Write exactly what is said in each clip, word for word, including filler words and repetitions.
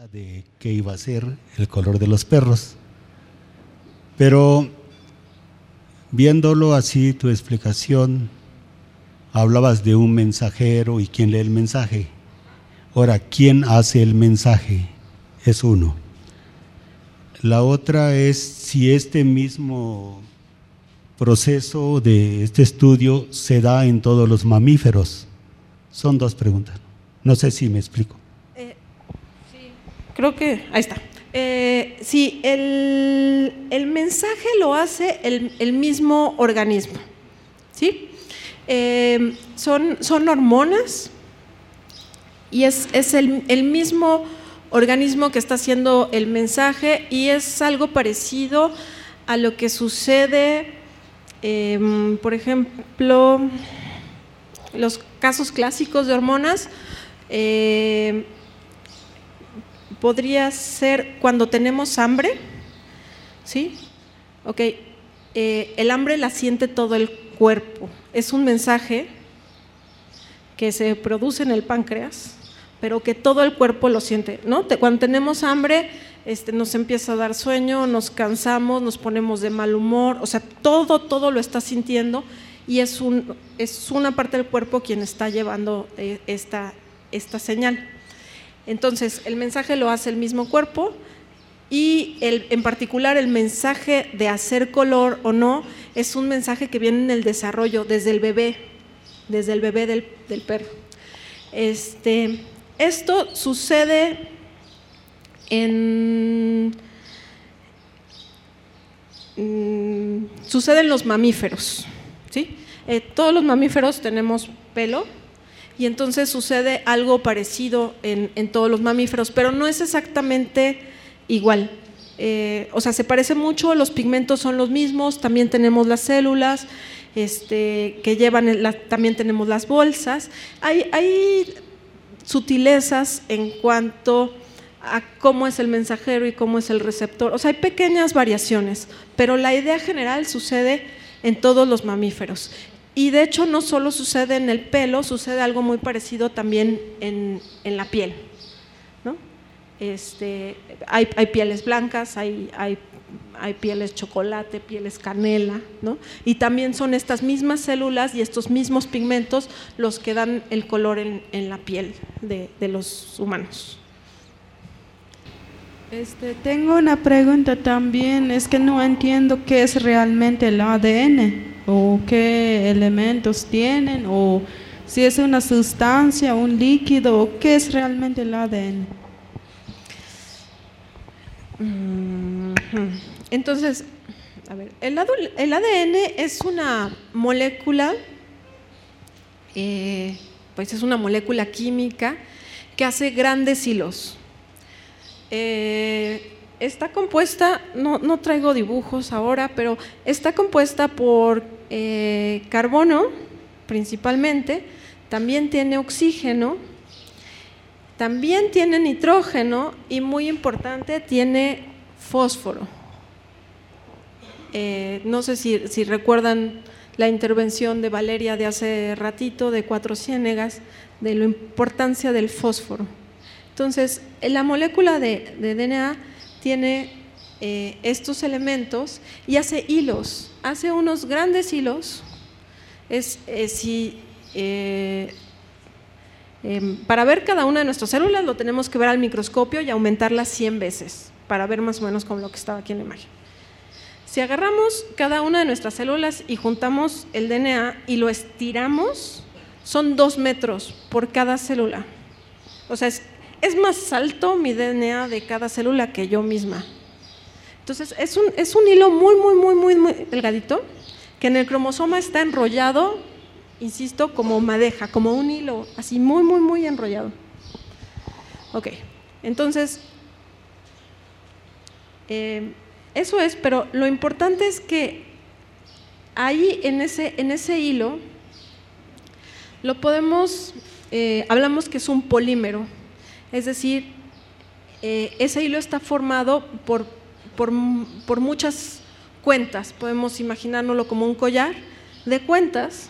de qué iba a ser el color de los perros, pero viéndolo así, tu explicación, hablabas de un mensajero y quién lee el mensaje. Ahora, ¿quién hace el mensaje? Es uno. La otra es si este mismo proceso de este estudio se da en todos los mamíferos. Son dos preguntas. No sé si me explico. Eh, sí, creo que, ahí está. Eh, sí, el, el mensaje lo hace el, el mismo organismo, ¿sí? Eh, son, son hormonas y es, es el, el mismo organismo que está haciendo el mensaje, y es algo parecido a lo que sucede, eh, por ejemplo, los casos clásicos de hormonas. Eh, podría ser cuando tenemos hambre, ¿sí? Ok, eh, el hambre la siente todo el cuerpo, es un mensaje que se produce en el páncreas, pero que todo el cuerpo lo siente, ¿no? Cuando tenemos hambre, este, nos empieza a dar sueño, nos cansamos, nos ponemos de mal humor, o sea, todo, todo lo está sintiendo, y es, un, es una parte del cuerpo quien está llevando eh, esta, esta señal. Entonces, el mensaje lo hace el mismo cuerpo, y el, en particular el mensaje de hacer color o no es un mensaje que viene en el desarrollo desde el bebé, desde el bebé del, del perro. Este, esto sucede en, mm, sucede en los mamíferos, ¿sí? Eh, todos los mamíferos tenemos pelo, y entonces sucede algo parecido en, en todos los mamíferos, pero no es exactamente igual. Eh, o sea, se parece mucho, los pigmentos son los mismos, también tenemos las células este, que llevan, la, también tenemos las bolsas. Hay, hay sutilezas en cuanto a cómo es el mensajero y cómo es el receptor. O sea, hay pequeñas variaciones, pero la idea general sucede en todos los mamíferos. Y de hecho no solo sucede en el pelo, sucede algo muy parecido también en, en la piel, ¿no? Este, hay, hay pieles blancas, hay, hay, hay pieles chocolate, pieles canela, ¿no? Y también son estas mismas células y estos mismos pigmentos los que dan el color en, en la piel de, de los humanos. Este, tengo una pregunta también, es que no entiendo qué es realmente el A D N, o qué elementos tienen, o si es una sustancia, un líquido, o qué es realmente el A D N. Entonces, a ver, el, el A D N es una molécula, eh, pues es una molécula química que hace grandes hilos. Eh, está compuesta, no, no traigo dibujos ahora, pero está compuesta por eh, carbono principalmente, también tiene oxígeno, también tiene nitrógeno y, muy importante, tiene fósforo. Eh, no sé si, si recuerdan la intervención de Valeria de hace ratito, de Cuatro Ciénegas, de la importancia del fósforo. Entonces, la molécula de, de D N A tiene eh, estos elementos y hace hilos, hace unos grandes hilos. Es, eh, si, eh, eh, para ver cada una de nuestras células lo tenemos que ver al microscopio y aumentarlas cien veces para ver más o menos como lo que estaba aquí en la imagen. Si agarramos cada una de nuestras células y juntamos el D N A y lo estiramos, son dos metros por cada célula. O sea, es Es más alto mi D N A de cada célula que yo misma. Entonces, es un, es un hilo muy, muy, muy, muy, muy delgadito, que en el cromosoma está enrollado, insisto, como madeja, como un hilo, así muy, muy, muy enrollado. Ok, entonces, eh, eso es, pero lo importante es que ahí en ese, en ese hilo, lo podemos, eh, hablamos que es un polímero. Es decir, eh, ese hilo está formado por, por, por muchas cuentas, podemos imaginárnoslo como un collar de cuentas,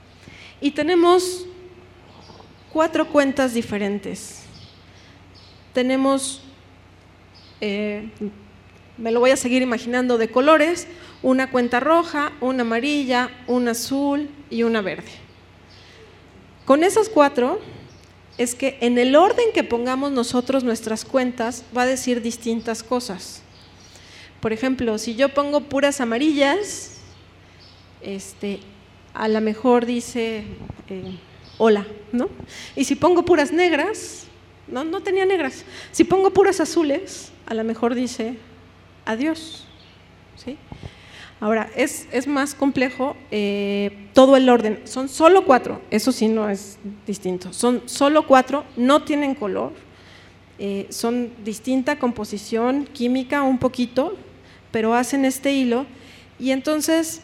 y tenemos cuatro cuentas diferentes. tenemos, eh, me lo voy a seguir imaginando de colores, una cuenta roja, una amarilla, una azul y una verde. Con esas cuatro es que en el orden que pongamos nosotros nuestras cuentas va a decir distintas cosas. Por ejemplo, si yo pongo puras amarillas, este, a lo mejor dice eh, hola, ¿no? Y si pongo puras negras, no, no tenía negras, si pongo puras azules, a lo mejor dice adiós, ¿sí? Ahora, es, es más complejo eh, todo el orden, son solo cuatro, eso sí no es distinto, son solo cuatro, no tienen color, eh, son distinta composición química un poquito, pero hacen este hilo y entonces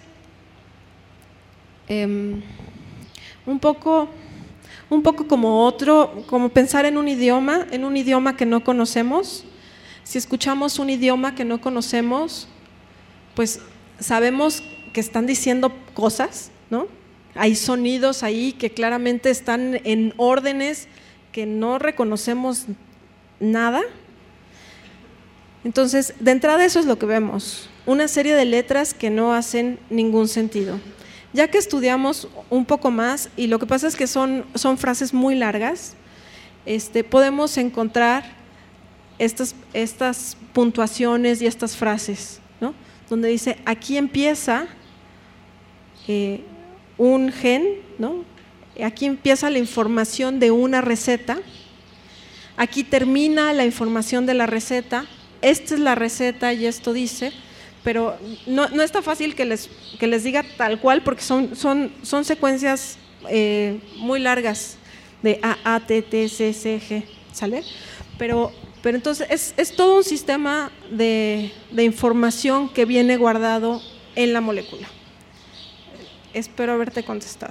eh, un poco, un poco como otro, como pensar en un idioma, en un idioma que no conocemos. Si escuchamos un idioma que no conocemos, pues sabemos que están diciendo cosas, ¿no? Hay sonidos ahí que claramente están en órdenes que no reconocemos nada. Entonces, de entrada eso es lo que vemos, una serie de letras que no hacen ningún sentido. Ya que estudiamos un poco más, y lo que pasa es que son, son frases muy largas, este, podemos encontrar estas, estas puntuaciones y estas frases, ¿no? Donde dice, aquí empieza eh, un gen, ¿no? Aquí empieza la información de una receta, aquí termina la información de la receta, esta es la receta y esto dice, pero no, no está fácil que les, que les diga tal cual porque son, son, son secuencias eh, muy largas de A, A, T, T, C, C, G, ¿sale? Pero, pero entonces es, es todo un sistema de, de información que viene guardado en la molécula. Espero haberte contestado.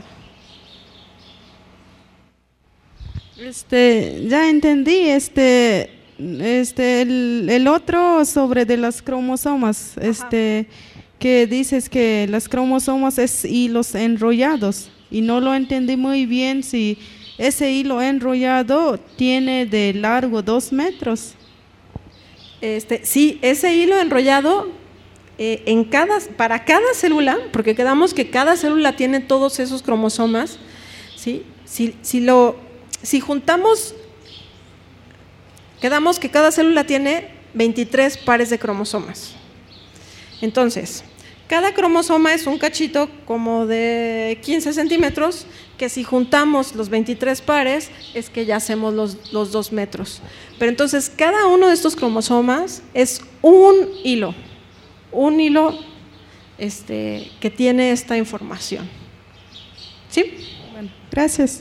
Este, ya entendí, este, este, el, el otro sobre de las cromosomas, este, que dices que las cromosomas es hilos enrollados y no lo entendí muy bien si ese hilo enrollado tiene de largo dos metros. Este, sí, ese hilo enrollado eh, en cada, para cada célula, porque quedamos que cada célula tiene todos esos cromosomas, ¿sí? Si, si, lo, si juntamos, quedamos que cada célula tiene veintitrés pares de cromosomas. Entonces, cada cromosoma es un cachito como de quince centímetros, que si juntamos los veintitrés pares es que ya hacemos los, los dos metros. Pero entonces cada uno de estos cromosomas es un hilo, un hilo este, que tiene esta información. ¿Sí? Bueno, gracias.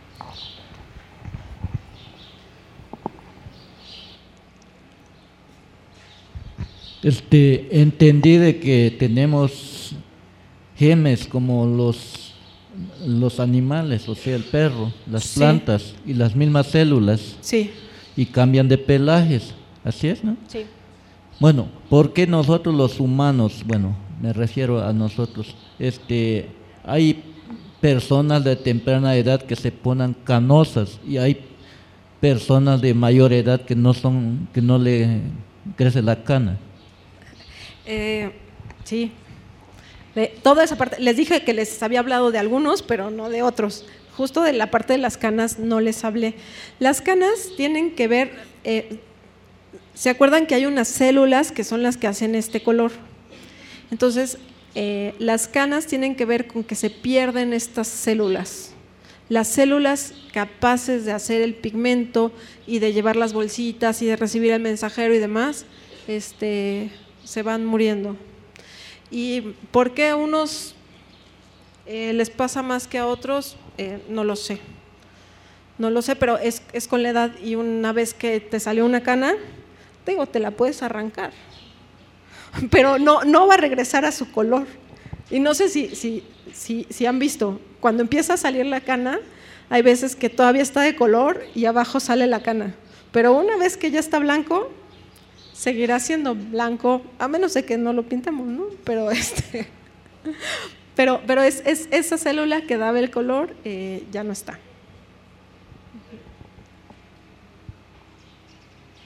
Este, entendí de que tenemos genes como los, los animales, o sea, el perro, las Sí. plantas y las mismas células, Sí. y cambian de pelajes, así es, ¿no? Sí. Bueno, ¿por qué nosotros los humanos, bueno, me refiero a nosotros, este, hay personas de temprana edad que se ponen canosas y hay personas de mayor edad que no son, que no le crece la cana? Eh, sí, de toda esa parte, les dije que les había hablado de algunos, pero no de otros. Justo de la parte de las canas no les hablé. Las canas tienen que ver, eh, ¿se acuerdan que hay unas células que son las que hacen este color? Entonces, eh, las canas tienen que ver con que se pierden estas células. Las células capaces de hacer el pigmento y de llevar las bolsitas y de recibir el mensajero y demás, este... se van muriendo. ¿Y por qué a unos eh, les pasa más que a otros? Eh, no lo sé. No lo sé, pero es, es con la edad y una vez que te salió una cana, te digo, te la puedes arrancar. Pero no, no va a regresar a su color. Y no sé si, si, si, si han visto, cuando empieza a salir la cana, hay veces que todavía está de color y abajo sale la cana. Pero una vez que ya está blanco, seguirá siendo blanco, a menos de que no lo pintemos, ¿no? Pero este, pero, pero es, es esa célula que daba el color eh, ya no está.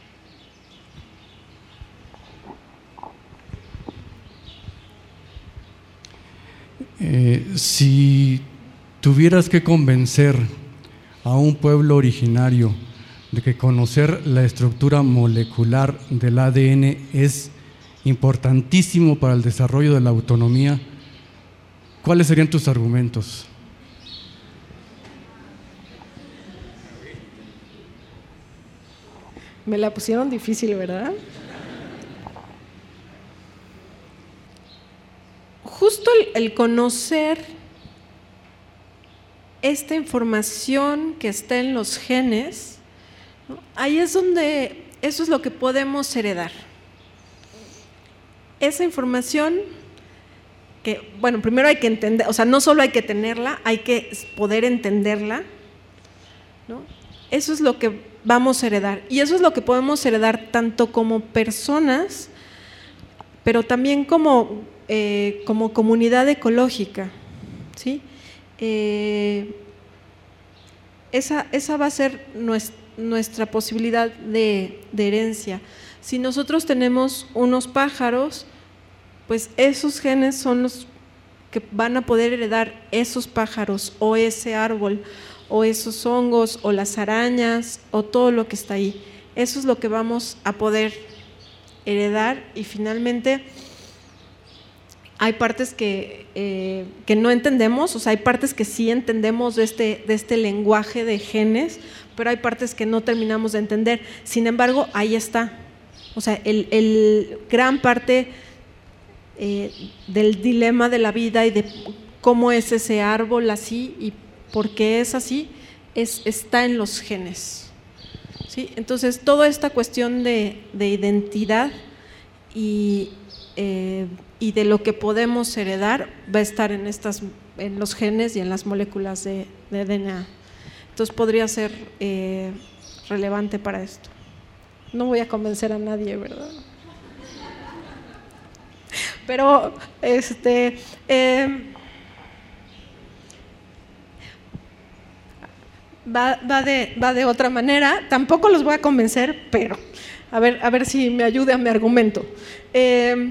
Eh, si tuvieras que convencer a un pueblo originario de que conocer la estructura molecular del A D N es importantísimo para el desarrollo de la autonomía, ¿cuáles serían tus argumentos? Me la pusieron difícil, ¿verdad? Justo el, el conocer esta información que está en los genes, ¿no? Ahí es donde, eso es lo que podemos heredar. Esa información que, bueno, primero hay que entender, o sea, no solo hay que tenerla, hay que poder entenderla, ¿no? Eso es lo que vamos a heredar, y eso es lo que podemos heredar tanto como personas, pero también como, eh, como comunidad ecológica, ¿sí? Eh, esa, esa va a ser nuestra, nuestra posibilidad de, de herencia. Si nosotros tenemos unos pájaros, pues esos genes son los que van a poder heredar esos pájaros o ese árbol o esos hongos o las arañas o todo lo que está ahí. Eso es lo que vamos a poder heredar, y finalmente hay partes que, eh, que no entendemos, o sea, hay partes que sí entendemos de este, de este lenguaje de genes, pero hay partes que no terminamos de entender. Sin embargo, ahí está. O sea, el, el gran parte eh, del dilema de la vida y de cómo es ese árbol así y por qué es así, es, está en los genes, ¿sí? Entonces, toda esta cuestión de, de identidad y, eh, y de lo que podemos heredar va a estar en, estas, en los genes y en las moléculas de, de D N A. Entonces, podría ser eh, relevante para esto. No voy a convencer a nadie, ¿verdad? Pero, este… Eh, Va, va, de, va de otra manera, tampoco los voy a convencer, pero a ver, a ver si me ayuda mi argumento. Eh,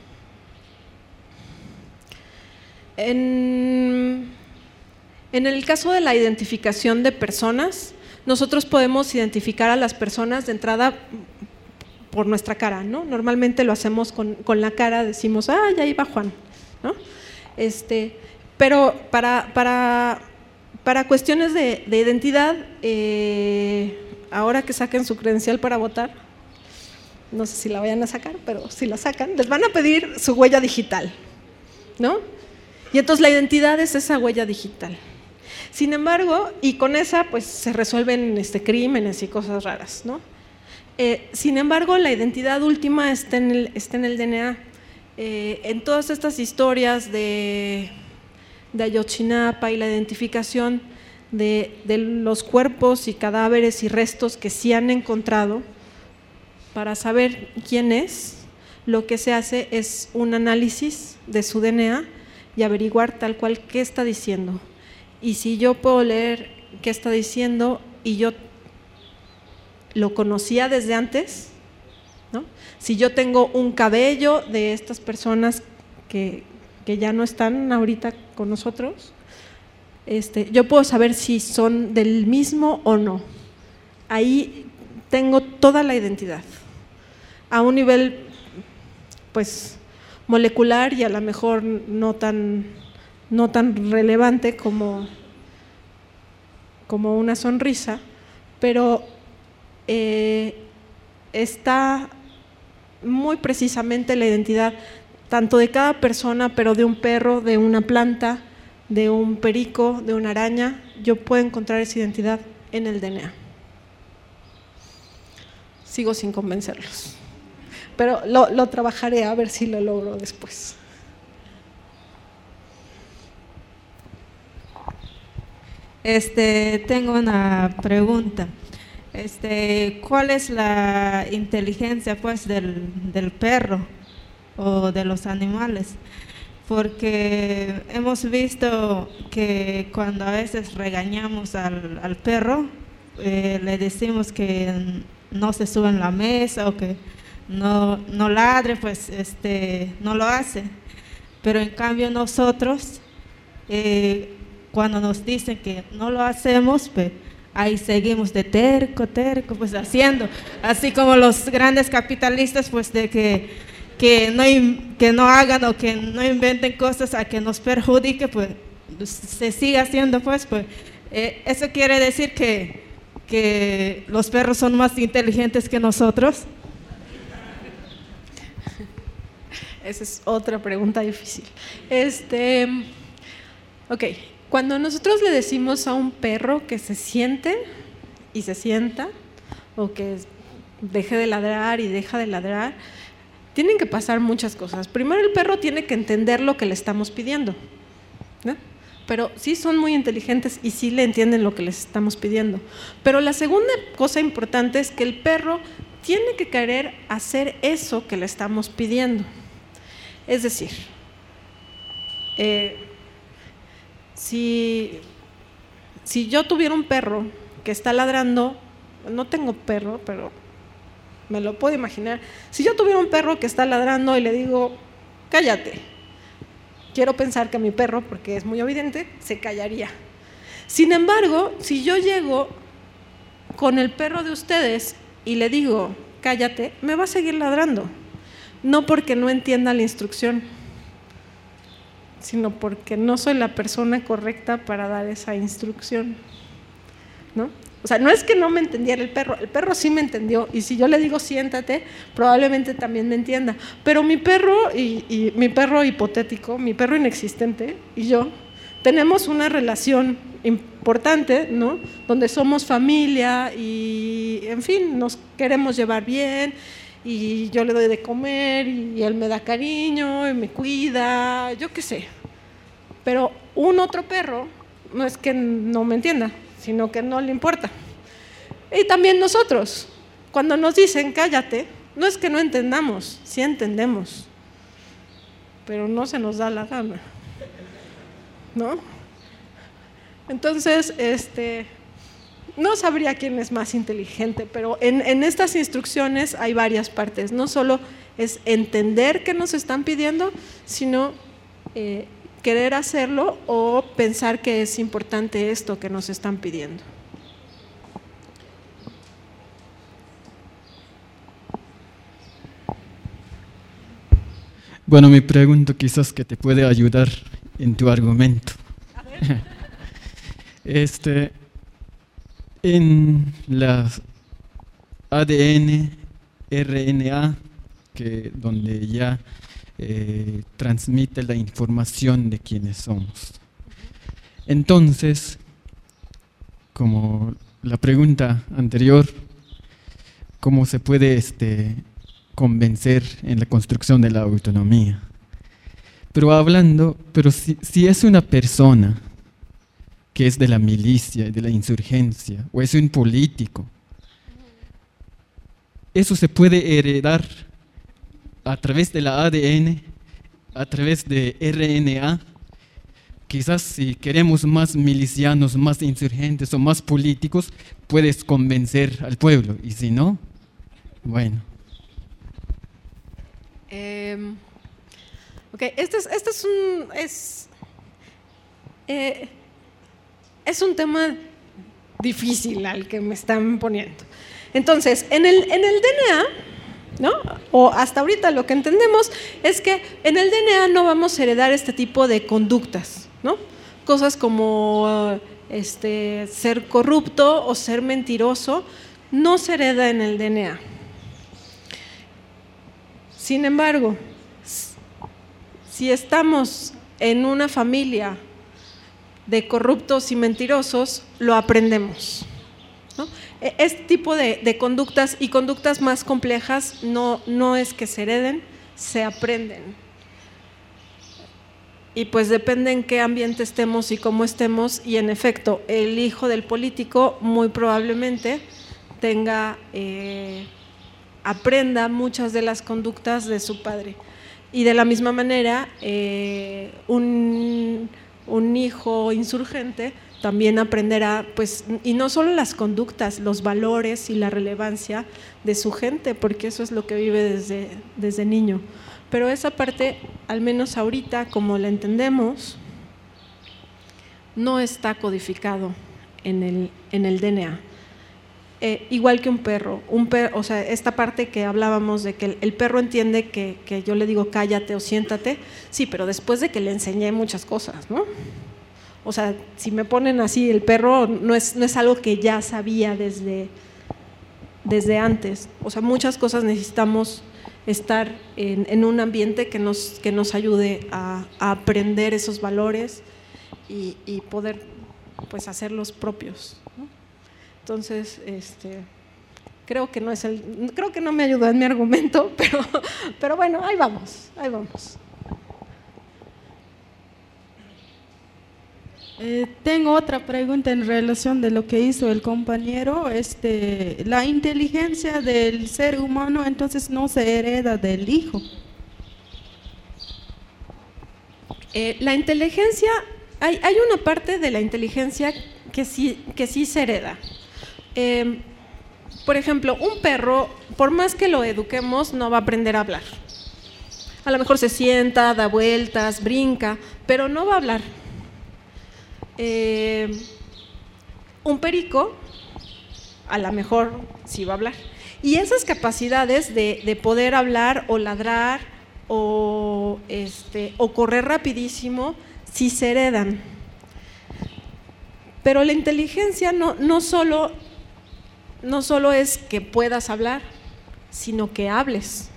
en, en el caso de la identificación de personas, nosotros podemos identificar a las personas de entrada por nuestra cara, ¿no? Normalmente lo hacemos con, con la cara, decimos, ah, ya iba Juan, ¿no? Este, pero para… para Para cuestiones de, de identidad, eh, ahora que saquen su credencial para votar, no sé si la vayan a sacar, pero si la sacan, les van a pedir su huella digital, ¿no? Y entonces la identidad es esa huella digital. Sin embargo, y con esa pues se resuelven este, crímenes y cosas raras, ¿no? Eh, sin embargo, la identidad última está en el, está en el D N A. Eh, en todas estas historias de… de Ayotzinapa y la identificación de, de los cuerpos y cadáveres y restos que sí han encontrado, para saber quién es, lo que se hace es un análisis de su D N A y averiguar tal cual qué está diciendo. Y si yo puedo leer qué está diciendo y yo lo conocía desde antes, ¿no? Si yo tengo un cabello de estas personas que que ya no están ahorita con nosotros, este, yo puedo saber si son del mismo o no. Ahí tengo toda la identidad, a un nivel pues molecular y a lo mejor no tan, no tan relevante como, como una sonrisa, pero eh, está muy precisamente la identidad tanto de cada persona, pero de un perro, de una planta, de un perico, de una araña. Yo puedo encontrar esa identidad en el D N A. Sigo sin convencerlos, pero lo, lo trabajaré a ver si lo logro después. Este, tengo una pregunta. Este, ¿cuál es la inteligencia pues del, del perro o de los animales? Porque hemos visto que cuando a veces regañamos al, al perro, eh, le decimos que no se sube en la mesa o que no, no ladre, pues este, no lo hace. Pero en cambio nosotros eh, cuando nos dicen que no lo hacemos, pues ahí seguimos de terco, terco, pues haciendo, así como los grandes capitalistas, pues de que, que, no, que no hagan o que no inventen cosas a que nos perjudique, pues se sigue haciendo, pues, pues eh, eso quiere decir que, que los perros son más inteligentes que nosotros. Esa es otra pregunta difícil. Este, ok, cuando nosotros le decimos a un perro que se siente y se sienta, o que deje de ladrar y deja de ladrar, tienen que pasar muchas cosas. Primero, el perro tiene que entender lo que le estamos pidiendo, ¿no? Pero sí son muy inteligentes y sí le entienden lo que les estamos pidiendo. Pero la segunda cosa importante es que el perro tiene que querer hacer eso que le estamos pidiendo. Es decir, eh, si, si yo tuviera un perro que está ladrando, no tengo perro, pero me lo puedo imaginar. Si yo tuviera un perro que está ladrando y le digo, cállate, quiero pensar que mi perro, porque es muy evidente, se callaría. Sin embargo, si yo llego con el perro de ustedes y le digo, cállate, me va a seguir ladrando. No porque no entienda la instrucción, sino porque no soy la persona correcta para dar esa instrucción, ¿no? O sea, no es que no me entendiera el perro, el perro sí me entendió, y si yo le digo siéntate, probablemente también me entienda, pero mi perro y, y mi perro hipotético, mi perro inexistente y yo tenemos una relación importante, ¿no? Donde somos familia y, en fin, nos queremos llevar bien, y yo le doy de comer y él me da cariño y me cuida, yo qué sé. Pero un otro perro no es que no me entienda, sino que no le importa. Y también nosotros, cuando nos dicen cállate, no es que no entendamos, sí entendemos, pero no se nos da la gana, ¿no? Entonces, este, no sabría quién es más inteligente, pero en, en estas instrucciones hay varias partes. No solo es entender qué nos están pidiendo, sino eh, querer hacerlo o pensar que es importante esto que nos están pidiendo. Bueno, mi pregunta quizás que te puede ayudar en tu argumento. A ver. Este, en la A D N, R N A, que donde ya eh, transmite la información de quiénes somos. Entonces, como la pregunta anterior, ¿cómo se puede este, convencer en la construcción de la autonomía? Pero hablando, pero si, si es una persona que es de la milicia, de la insurgencia, o es un político, eso se puede heredar a través de la A D N, a través de R N A. Quizás si queremos más milicianos, más insurgentes o más políticos, puedes convencer al pueblo, y si no, bueno. Eh, ok, este es, este es un es, eh, es un tema difícil al que me están poniendo. Entonces, en el, en el D N A, ¿no? O hasta ahorita lo que entendemos es que en el D N A no vamos a heredar este tipo de conductas, ¿no? Cosas como este, ser corrupto o ser mentiroso no se hereda en el D N A. Sin embargo, si estamos en una familia de corruptos y mentirosos, lo aprendemos, ¿no? Este tipo de, de conductas y conductas más complejas no, no es que se hereden, se aprenden. Y pues depende en qué ambiente estemos y cómo estemos, y en efecto, el hijo del político muy probablemente tenga, eh, aprenda muchas de las conductas de su padre. Y de la misma manera, eh, un, un hijo insurgente también aprenderá, pues, y no solo las conductas, los valores y la relevancia de su gente, porque eso es lo que vive desde, desde niño. Pero esa parte, al menos ahorita, como la entendemos, no está codificado en el, en el D N A. Eh, igual que un perro, un per, o sea, esta parte que hablábamos de que el, el perro entiende que, que yo le digo cállate o siéntate, sí, pero después de que le enseñé muchas cosas, ¿no? O sea, si me ponen así, el perro no es, no es algo que ya sabía desde, desde antes, o sea, muchas cosas necesitamos estar en, en un ambiente que nos, que nos ayude a, a aprender esos valores y, y poder pues hacerlos propios, ¿no? Entonces, este, creo que no es el, creo que no me ayudó en mi argumento, pero, pero bueno, ahí vamos, ahí vamos. Eh, tengo otra pregunta en relación de lo que hizo el compañero. Este, la inteligencia del ser humano entonces no se hereda del hijo. Eh, la inteligencia, hay, hay una parte de la inteligencia que sí, que sí se hereda. Eh, por ejemplo, un perro, por más que lo eduquemos, no va a aprender a hablar. A lo mejor se sienta, da vueltas, brinca, pero no va a hablar. Eh, un perico, a lo mejor sí va a hablar. Y esas capacidades de, de poder hablar o ladrar o, este, o correr rapidísimo, sí se heredan. Pero la inteligencia no, no solo... no solo es que puedas hablar, sino que hables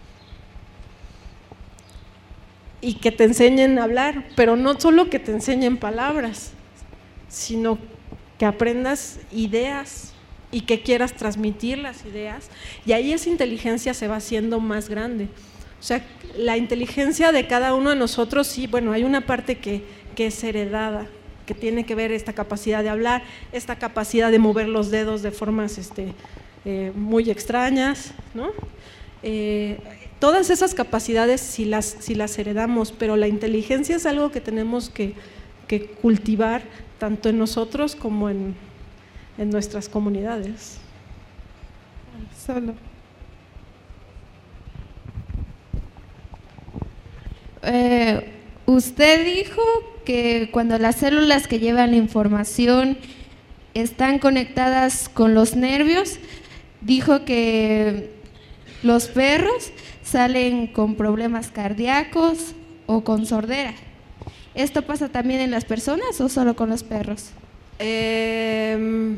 y que te enseñen a hablar, pero no solo que te enseñen palabras, sino que aprendas ideas y que quieras transmitir las ideas, y ahí esa inteligencia se va haciendo más grande. O sea, la inteligencia de cada uno de nosotros, sí, bueno, hay una parte que, que es heredada, que tiene que ver esta capacidad de hablar, esta capacidad de mover los dedos de formas este, eh, muy extrañas, ¿no? Eh, todas esas capacidades si las, si las heredamos, pero la inteligencia es algo que tenemos que, que cultivar tanto en nosotros como en, en nuestras comunidades. Solo. Eh, usted dijo que cuando las células que llevan la información están conectadas con los nervios, dijo que los perros salen con problemas cardíacos o con sordera. ¿Esto pasa también en las personas o solo con los perros? Eh,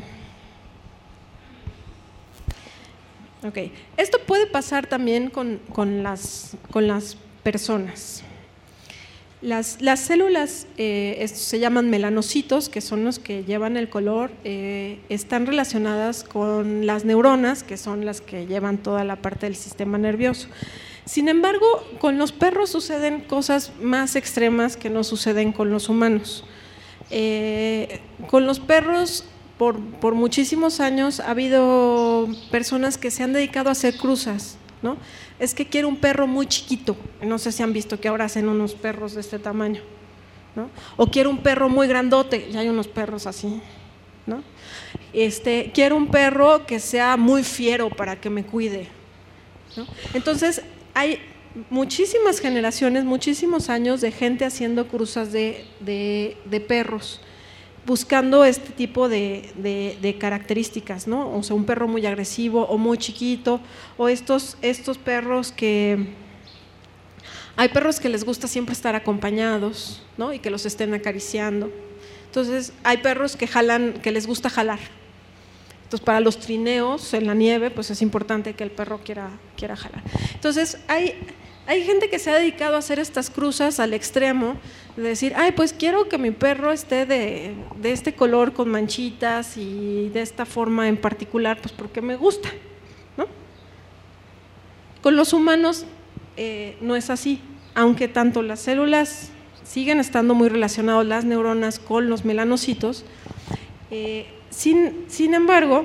ok, esto puede pasar también con, con, las, con las personas. Las, las células eh, es, se llaman melanocitos, que son los que llevan el color, eh, están relacionadas con las neuronas, que son las que llevan toda la parte del sistema nervioso. Sin embargo, con los perros suceden cosas más extremas que no suceden con los humanos. Eh, con los perros, por, por muchísimos años, ha habido personas que se han dedicado a hacer cruzas, ¿no? Es que quiero un perro muy chiquito, no sé si han visto que ahora hacen unos perros de este tamaño, ¿no? O quiero un perro muy grandote, ya hay unos perros así, ¿no? Este, quiero un perro que sea muy fiero para que me cuide, ¿no? Entonces hay muchísimas generaciones, muchísimos años de gente haciendo cruzas de, de, de perros, buscando este tipo de, de, de características, ¿no? O sea, un perro muy agresivo o muy chiquito, o estos, estos perros que… Hay perros que les gusta siempre estar acompañados, ¿no? Y que los estén acariciando. Entonces, hay perros que jalan, que les gusta jalar. Entonces, para los trineos en la nieve, pues es importante que el perro quiera, quiera jalar. Entonces, hay… Hay gente que se ha dedicado a hacer estas cruzas al extremo, de decir, ay, pues quiero que mi perro esté de, de este color con manchitas y de esta forma en particular, pues porque me gusta, ¿no? Con los humanos eh, no es así, aunque tanto las células siguen estando muy relacionadas, las neuronas, con los melanocitos, eh, sin, sin embargo,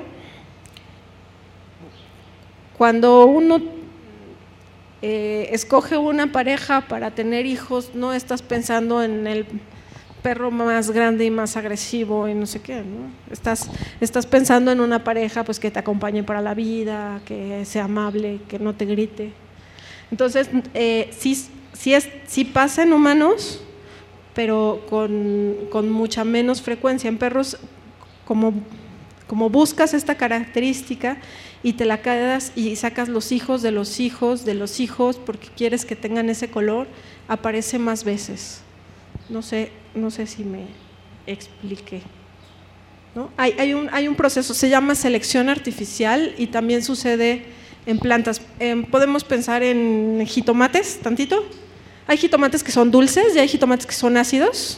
cuando uno Eh, escoge una pareja para tener hijos, no estás pensando en el perro más grande y más agresivo y no sé qué, ¿no? Estás, estás pensando en una pareja pues que te acompañe para la vida, que sea amable, que no te grite. Entonces, eh, sí, sí, es, sí pasa en humanos, pero con, con mucha menos frecuencia. En perros, como, como buscas esta característica y te la quedas y sacas los hijos de los hijos de los hijos porque quieres que tengan ese color, aparece más veces. No sé, no sé si me expliqué, ¿no? Hay, hay, un, hay un proceso, se llama selección artificial y también sucede en plantas. Eh, podemos pensar en jitomates, tantito. Hay jitomates que son dulces y hay jitomates que son ácidos.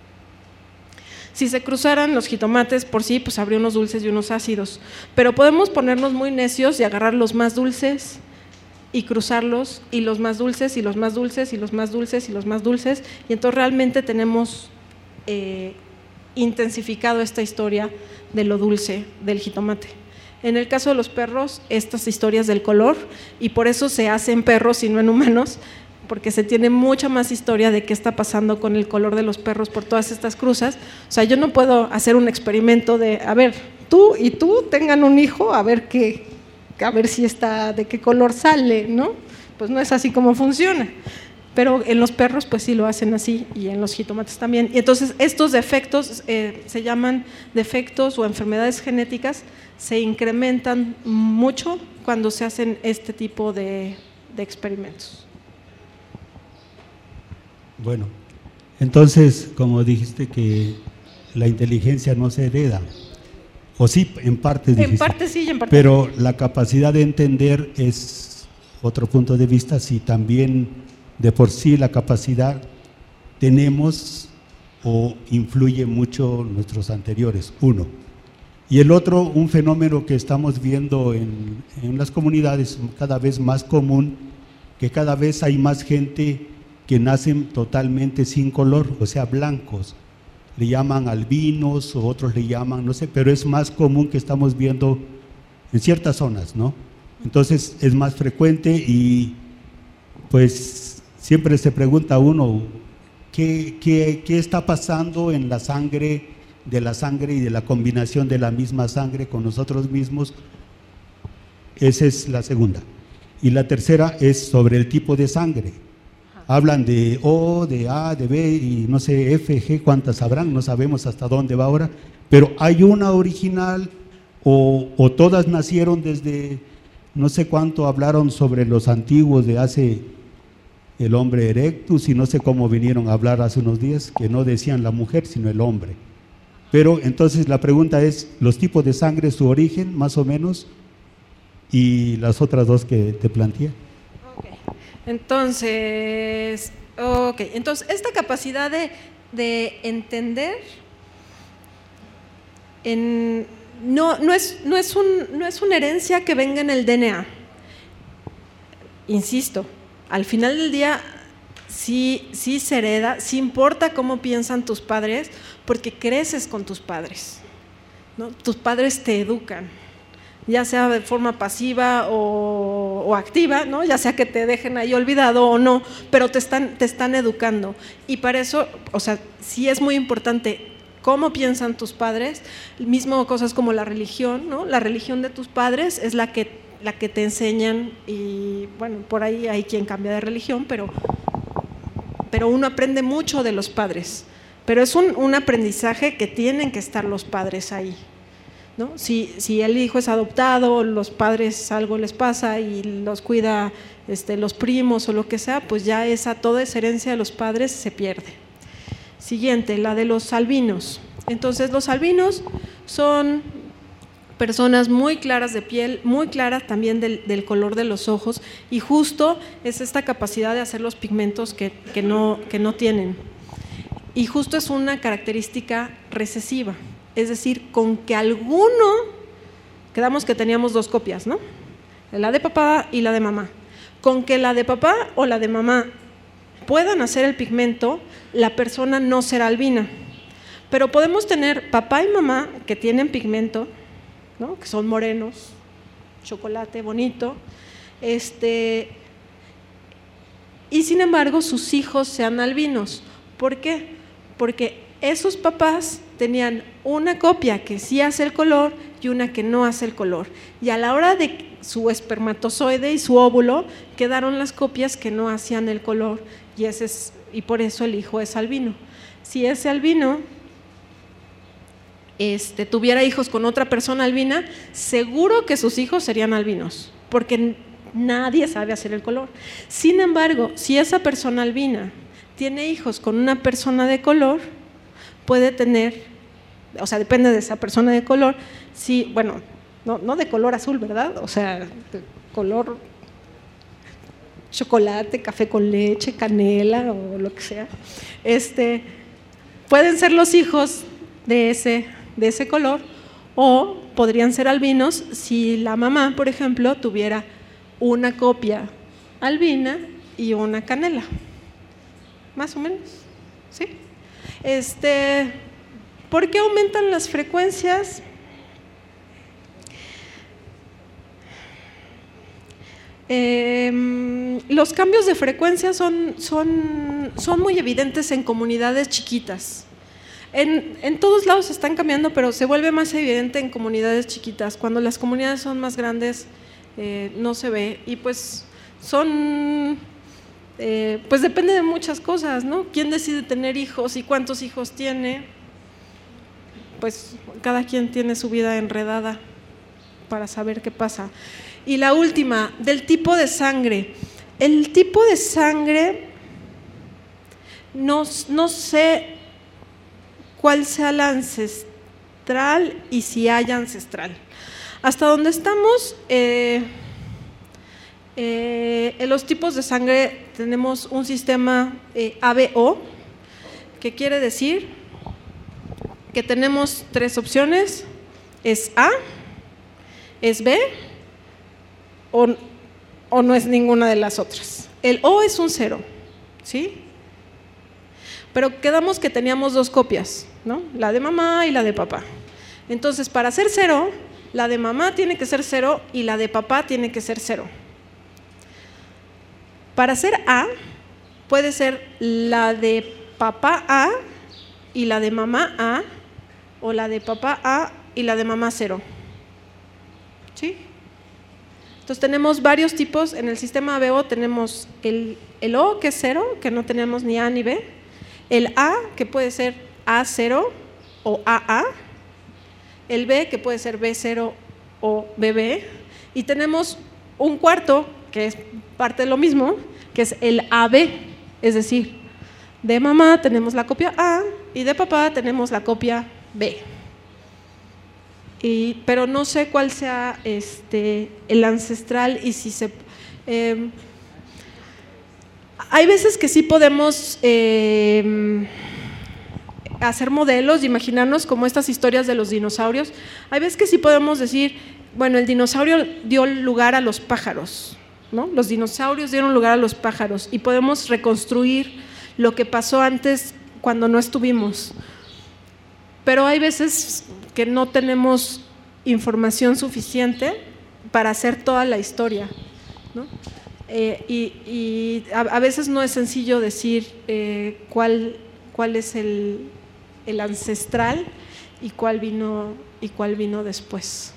Si se cruzaran los jitomates por sí, pues habría unos dulces y unos ácidos. Pero podemos ponernos muy necios y agarrar los más dulces y cruzarlos, y los más dulces, y los más dulces, y los más dulces, y los más dulces, y entonces realmente tenemos eh, intensificado esta historia de lo dulce del jitomate. En el caso de los perros, estas historias del color, y por eso se hacen perros y no en humanos, porque se tiene mucha más historia de qué está pasando con el color de los perros por todas estas cruzas. O sea, yo no puedo hacer un experimento de, a ver, tú y tú tengan un hijo, a ver qué, a ver si está, de qué color sale, ¿no? Pues no es así como funciona. Pero en los perros pues sí lo hacen así, y en los jitomates también. Y entonces estos defectos eh, se llaman defectos o enfermedades genéticas, se incrementan mucho cuando se hacen este tipo de, de experimentos. Bueno, entonces, como dijiste que la inteligencia no se hereda, o sí, en parte dijiste, en parte sí y en parte pero la capacidad de entender es otro punto de vista. Si también de por sí la capacidad tenemos o influye mucho nuestros anteriores, uno. Y el otro, un fenómeno que estamos viendo en, en las comunidades cada vez más común, que cada vez hay más gente que nacen totalmente sin color, o sea, blancos. Le llaman albinos o otros le llaman, no sé, pero es más común que estamos viendo en ciertas zonas, ¿no? Entonces es más frecuente y pues siempre se pregunta uno, ¿qué, qué, qué está pasando en la sangre, de la sangre y de la combinación de la misma sangre con nosotros mismos? Esa es la segunda. Y la tercera es sobre el tipo de sangre. Hablan de O, de A, de B y no sé, F, G, cuántas habrán, no sabemos hasta dónde va ahora, pero hay una original o, o todas nacieron desde, no sé cuánto hablaron sobre los antiguos de hace el hombre erectus y no sé cómo vinieron a hablar hace unos días, que no decían la mujer sino el hombre. Pero entonces la pregunta es, los tipos de sangre, su origen más o menos, y las otras dos que te planteé. Entonces, ok, entonces esta capacidad de, de entender en, no, no, es, no, es un, no es una herencia que venga en el D N A. Insisto, al final del día sí, sí se hereda, sí importa cómo piensan tus padres, porque creces con tus padres, ¿no? Tus padres te educan, ya sea de forma pasiva o, o activa, ¿no? Ya sea que te dejen ahí olvidado o no, pero te están, te están educando. Y para eso, o sea, sí es muy importante cómo piensan tus padres, mismo cosas como la religión, ¿no? La religión de tus padres es la que, la que te enseñan, y bueno, por ahí hay quien cambia de religión, pero, pero uno aprende mucho de los padres, pero es un, un aprendizaje que tienen que estar los padres ahí, ¿no? Si, si el hijo es adoptado, los padres algo les pasa y los cuida este, los primos o lo que sea, pues ya esa, toda esa herencia de los padres se pierde. Siguiente, la de los albinos. Entonces los albinos son personas muy claras de piel, muy claras también del, del color de los ojos, y justo es esta capacidad de hacer los pigmentos que, que, no, que no tienen. Y justo es una característica recesiva. Es decir, con que alguno, quedamos que teníamos dos copias, ¿no? La de papá y la de mamá. Con que la de papá o la de mamá puedan hacer el pigmento, la persona no será albina. Pero podemos tener papá y mamá que tienen pigmento, ¿no? Que son morenos, chocolate bonito, este, y sin embargo sus hijos sean albinos. ¿Por qué? Porque esos papás tenían una copia que sí hace el color y una que no hace el color, y a la hora de su espermatozoide y su óvulo quedaron las copias que no hacían el color, y, ese es, y por eso el hijo es albino. si ese albino este, tuviera hijos con otra persona albina, seguro que sus hijos serían albinos, porque nadie sabe hacer el color. Sin embargo, si esa persona albina tiene hijos con una persona de color, puede tener, o sea, depende de esa persona de color, si, bueno, no, no de color azul, ¿verdad? O sea, de color chocolate, café con leche, canela o lo que sea. Este, pueden ser los hijos de ese, de ese color, o podrían ser albinos si la mamá, por ejemplo, tuviera una copia albina y una canela, más o menos, ¿sí? Este, ¿por qué aumentan las frecuencias? Eh, los cambios de frecuencia son, son, son muy evidentes en comunidades chiquitas. En, en todos lados están cambiando, pero se vuelve más evidente en comunidades chiquitas. Cuando las comunidades son más grandes, eh, no se ve. Y pues son, eh, pues depende de muchas cosas, ¿no? ¿Quién decide tener hijos y cuántos hijos tiene? Pues cada quien tiene su vida enredada para saber qué pasa. Y la última, del tipo de sangre. El tipo de sangre, no, no sé cuál sea la ancestral y si hay ancestral. Hasta donde estamos, eh, eh, en los tipos de sangre tenemos un sistema eh, A B O, que quiere decir que tenemos tres opciones, es A, es B, O, o no es ninguna de las otras. El O es un cero, ¿sí? Pero quedamos que teníamos dos copias, ¿no? La de mamá y la de papá. Entonces, para ser cero, la de mamá tiene que ser cero y la de papá tiene que ser cero. Para ser A, puede ser la de papá A y la de mamá A, o la de papá A y la de mamá cero, ¿sí? Entonces tenemos varios tipos. En el sistema A B O tenemos el, el O, que es cero, que no tenemos ni A ni B, el A, que puede ser A cero o A A, el B, que puede ser B cero o B B, y tenemos un cuarto, que es parte de lo mismo, que es el A B, es decir, de mamá tenemos la copia A y de papá tenemos la copia B. Y, pero no sé cuál sea este, el ancestral y si se… Eh, hay veces que sí podemos eh, hacer modelos, imaginarnos como estas historias de los dinosaurios. Hay veces que sí podemos decir, bueno, el dinosaurio dio lugar a los pájaros, ¿no? Los dinosaurios dieron lugar a los pájaros y podemos reconstruir lo que pasó antes cuando no estuvimos. Pero hay veces que no tenemos información suficiente para hacer toda la historia, ¿no? Eh, y y a, a veces no es sencillo decir eh, cuál, cuál es el, el ancestral y cuál vino, y cuál vino después.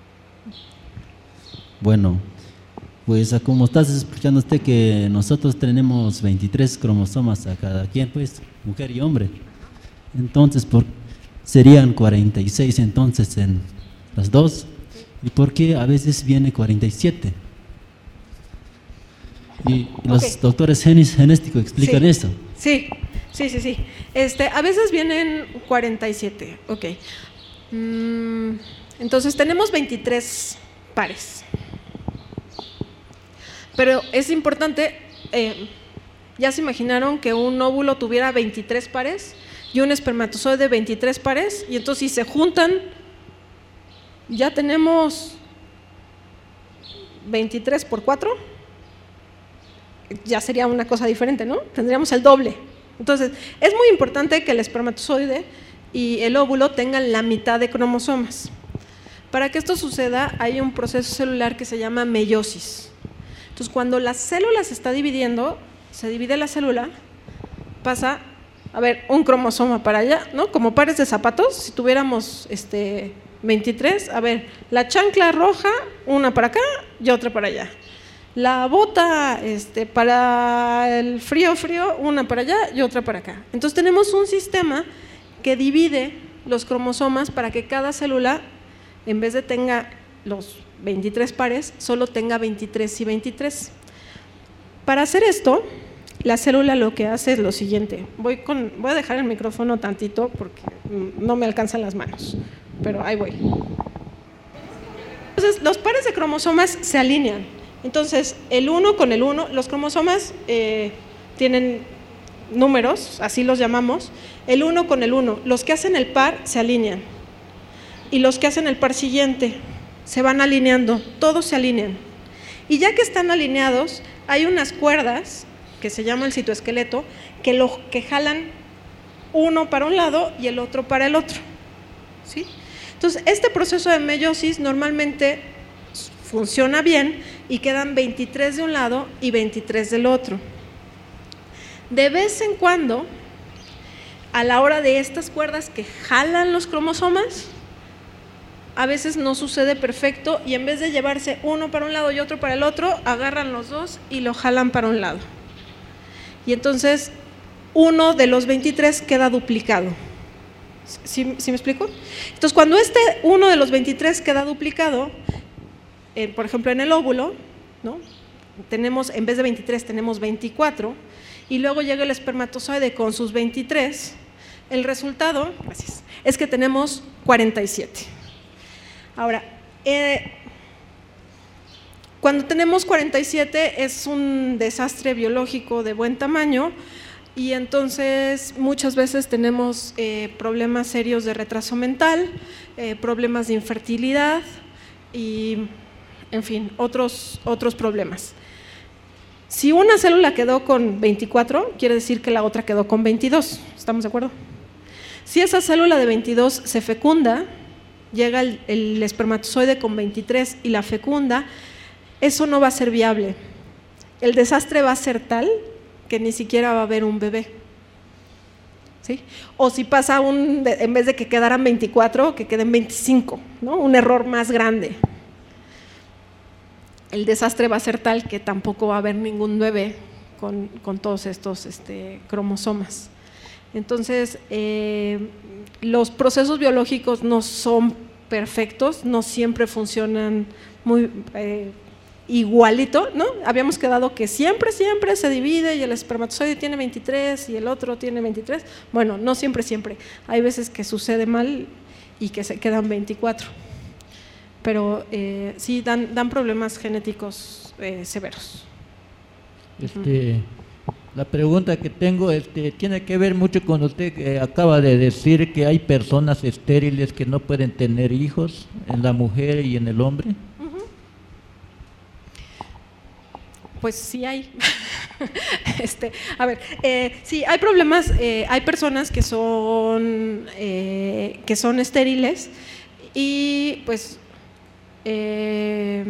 Bueno, pues como estás explicando usted que nosotros tenemos veintitrés cromosomas a cada quien, pues mujer y hombre, entonces por serían cuarenta y seis entonces en las dos. ¿Y por qué a veces viene cuarenta y siete? Y los okay. doctores genéticos explican sí, eso. Sí, sí, sí, sí. Este, a veces vienen cuarenta y siete, ok. Mm, entonces tenemos veintitrés pares. Pero es importante, eh, ¿ya se imaginaron que un óvulo tuviera veintitrés pares? Y un espermatozoide veintitrés pares, y entonces si se juntan, ya tenemos veintitrés por cuatro, ya sería una cosa diferente, ¿no? Tendríamos el doble. Entonces, es muy importante que el espermatozoide y el óvulo tengan la mitad de cromosomas. Para que esto suceda, hay un proceso celular que se llama meiosis. Entonces, cuando la célula se está dividiendo, se divide la célula, pasa… A ver, un cromosoma para allá, ¿no? Como pares de zapatos, si tuviéramos este, veintitrés, a ver, la chancla roja, una para acá y otra para allá. La bota este, para el frío, frío, una para allá y otra para acá. Entonces tenemos un sistema que divide los cromosomas para que cada célula, en vez de tenga los veintitrés pares, solo tenga veintitrés y veintitrés. Para hacer esto, la célula lo que hace es lo siguiente. Voy, con, voy a dejar el micrófono tantito porque no me alcanzan las manos, pero ahí voy. Entonces, los pares de cromosomas se alinean. Entonces, el uno con el uno, los cromosomas eh, tienen números, así los llamamos, el uno con el uno. Los que hacen el par se alinean y los que hacen el par siguiente se van alineando, todos se alinean. Y ya que están alineados, hay unas cuerdas que se llama el citoesqueleto, que, lo, que jalan uno para un lado y el otro para el otro, ¿sí? Entonces, este proceso de meiosis normalmente funciona bien y quedan veintitrés de un lado y veintitrés del otro. De vez en cuando, a la hora de estas cuerdas que jalan los cromosomas, a veces no sucede perfecto y en vez de llevarse uno para un lado y otro para el otro, agarran los dos y lo jalan para un lado. Y entonces uno de los veintitrés queda duplicado. ¿Sí, ¿sí me explico? Entonces, cuando este uno de los veintitrés queda duplicado, eh, por ejemplo en el óvulo, ¿no? Tenemos, en vez de veintitrés tenemos veinticuatro, y luego llega el espermatozoide con sus veintitrés, el resultado, gracias, es que tenemos cuarenta y siete. Ahora, eh, cuando tenemos cuarenta y siete es un desastre biológico de buen tamaño y entonces muchas veces tenemos eh, problemas serios de retraso mental, eh, problemas de infertilidad y, en fin, otros, otros problemas. Si una célula quedó con veinticuatro, quiere decir que la otra quedó con veintidós, ¿estamos de acuerdo? Si esa célula de veintidós se fecunda, llega el, el espermatozoide con veintitrés y la fecunda, eso no va a ser viable. El desastre va a ser tal que ni siquiera va a haber un bebé, ¿sí? O si pasa un, en vez de que quedaran veinticuatro, que queden veinticinco, ¿no? Un error más grande. El desastre va a ser tal que tampoco va a haber ningún bebé con, con todos estos este, cromosomas. Entonces, eh, los procesos biológicos no son perfectos, no siempre funcionan muy eh, igualito, ¿no? Habíamos quedado que siempre, siempre se divide y el espermatozoide tiene veintitrés y el otro tiene veintitrés. Bueno, no siempre, siempre. Hay veces que sucede mal y que se quedan veinticuatro. Pero eh, sí dan, dan problemas genéticos eh, severos. Este, la pregunta que tengo este, tiene que ver mucho con usted que acaba de decir que hay personas estériles que no pueden tener hijos en la mujer y en el hombre. Pues sí hay. este, a ver, eh, sí, hay problemas, eh, hay personas que son, eh, que son estériles y pues, eh,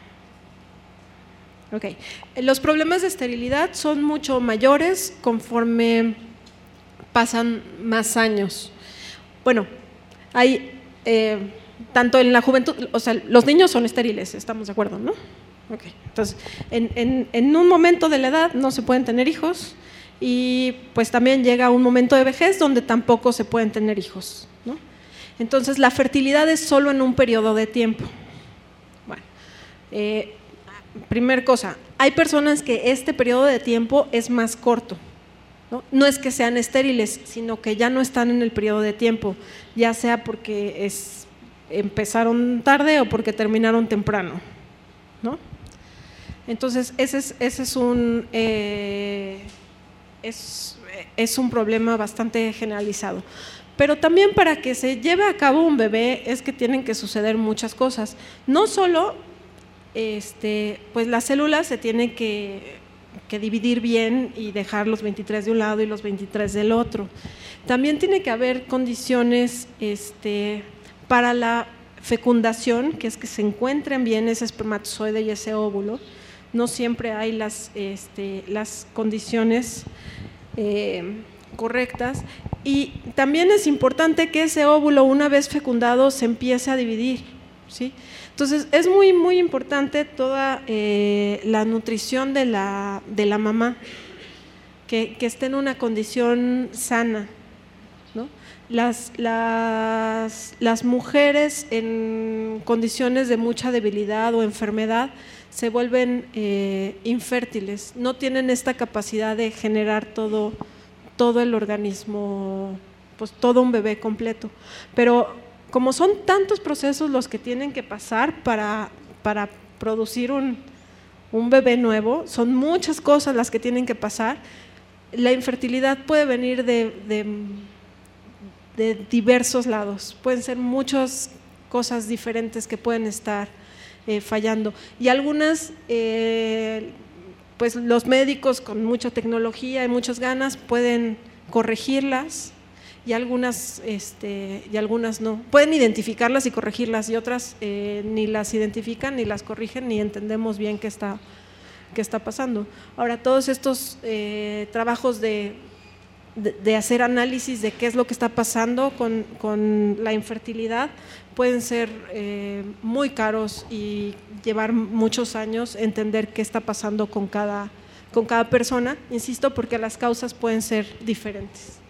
ok, los problemas de esterilidad son mucho mayores conforme pasan más años. Bueno, hay, eh, tanto en la juventud, o sea, los niños son estériles, estamos de acuerdo, ¿no? Okay. Entonces, en, en, en un momento de la edad no se pueden tener hijos y pues también llega un momento de vejez donde tampoco se pueden tener hijos, ¿no? Entonces, la fertilidad es solo en un periodo de tiempo. Bueno, eh, primer cosa, hay personas que este periodo de tiempo es más corto, ¿no? No es que sean estériles, sino que ya no están en el periodo de tiempo, ya sea porque es, empezaron tarde o porque terminaron temprano, ¿no? Entonces, ese es, ese es, un, eh, es, es un problema bastante generalizado. Pero también para que se lleve a cabo un bebé es que tienen que suceder muchas cosas. No solo, este, pues las células se tienen que, que dividir bien y dejar los veintitrés de un lado y los veintitrés del otro. También tiene que haber condiciones este, para la fecundación, que es que se encuentren bien ese espermatozoide y ese óvulo. No siempre hay las, este, las condiciones eh, correctas y también es importante que ese óvulo una vez fecundado se empiece a dividir, ¿sí? Entonces, es muy, muy importante toda eh, la nutrición de la, de la mamá, que, que esté en una condición sana, ¿no? Las, las, las mujeres en condiciones de mucha debilidad o enfermedad se vuelven eh, infértiles, no tienen esta capacidad de generar todo, todo el organismo, pues todo un bebé completo. Pero como son tantos procesos los que tienen que pasar para, para producir un, un bebé nuevo, son muchas cosas las que tienen que pasar. La infertilidad puede venir de, de, de diversos lados, pueden ser muchas cosas diferentes que pueden estar eh, fallando, y algunas, eh, pues los médicos con mucha tecnología y muchas ganas pueden corregirlas, y algunas, este, y algunas no, pueden identificarlas y corregirlas, y otras eh, ni las identifican, ni las corrigen, ni entendemos bien qué está qué está pasando. Ahora, todos estos eh, trabajos de, de, de hacer análisis de qué es lo que está pasando con, con la infertilidad pueden ser eh, muy caros y llevar muchos años entender qué está pasando con cada, con cada persona, insisto, porque las causas pueden ser diferentes.